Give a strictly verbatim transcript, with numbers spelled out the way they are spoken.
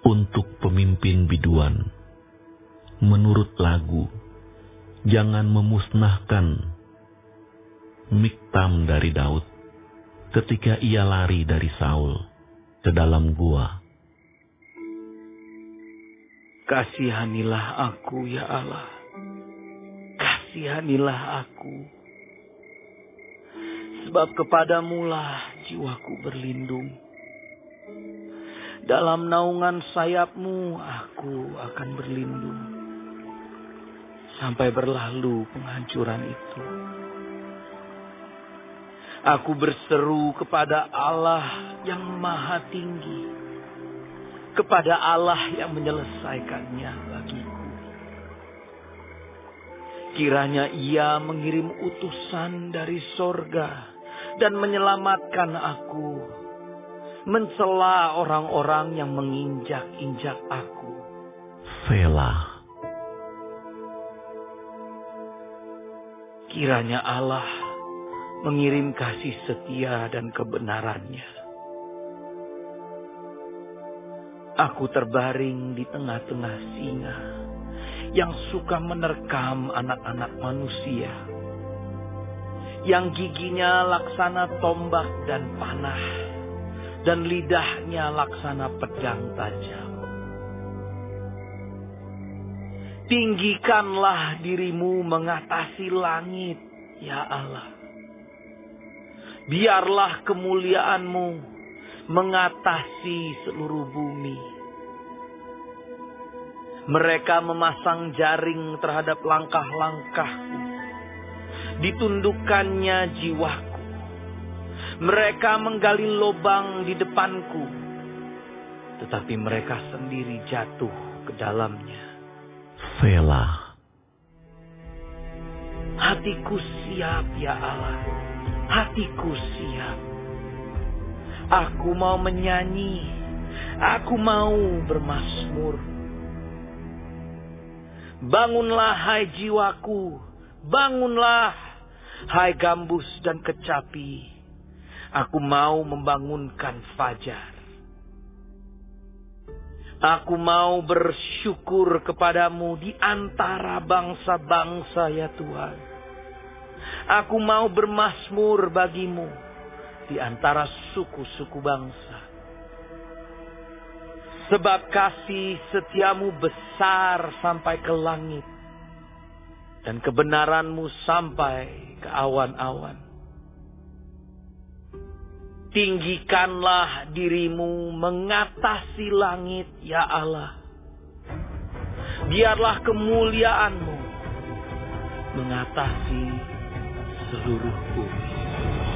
untuk pemimpin biduan. Menurut lagu, jangan memusnahkan Miktam dari Daud ketika ia lari dari Saul ke dalam gua. Kasihanilah aku, ya Allah. Kasihanilah aku. Sebab kepadamulah jiwaku berlindung. Dalam naungan sayapmu aku akan berlindung. Sampai berlalu penghancuran itu. Aku berseru kepada Allah yang maha tinggi. Kepada Allah yang menyelesaikannya bagiku. Kiranya ia mengirim utusan dari sorga dan menyelamatkan aku. Mencela orang-orang yang menginjak-injak aku. Selah. Kiranya Allah mengirim kasih setia dan kebenarannya. Aku terbaring di tengah-tengah singa yang suka menerkam anak-anak manusia. Yang giginya laksana tombak dan panah, dan lidahnya laksana pedang tajam. Tinggikanlah dirimu mengatasi langit, ya Allah. Biarlah kemuliaanmu mengatasi seluruh bumi. Mereka memasang jaring terhadap langkah-langkahku. Ditundukkannya jiwaku. Mereka menggali lubang di depanku. Tetapi mereka sendiri jatuh ke dalamnya. Selah. Hatiku siap, ya Allah. Hatiku siap. Aku mau menyanyi. Aku mau bermazmur. Bangunlah hai jiwaku. Bangunlah hai gambus dan kecapi. Aku mau membangunkan fajar. Aku mau bersyukur kepadamu di antara bangsa-bangsa, ya Tuhan. Aku mau bermazmur bagimu di antara suku-suku bangsa. Sebab kasih setiamu besar sampai ke langit. Dan kebenaranmu sampai ke awan-awan. Tinggikanlah dirimu mengatasi langit, ya Allah. Biarlah kemuliaanmu mengatasi seluruh bumi.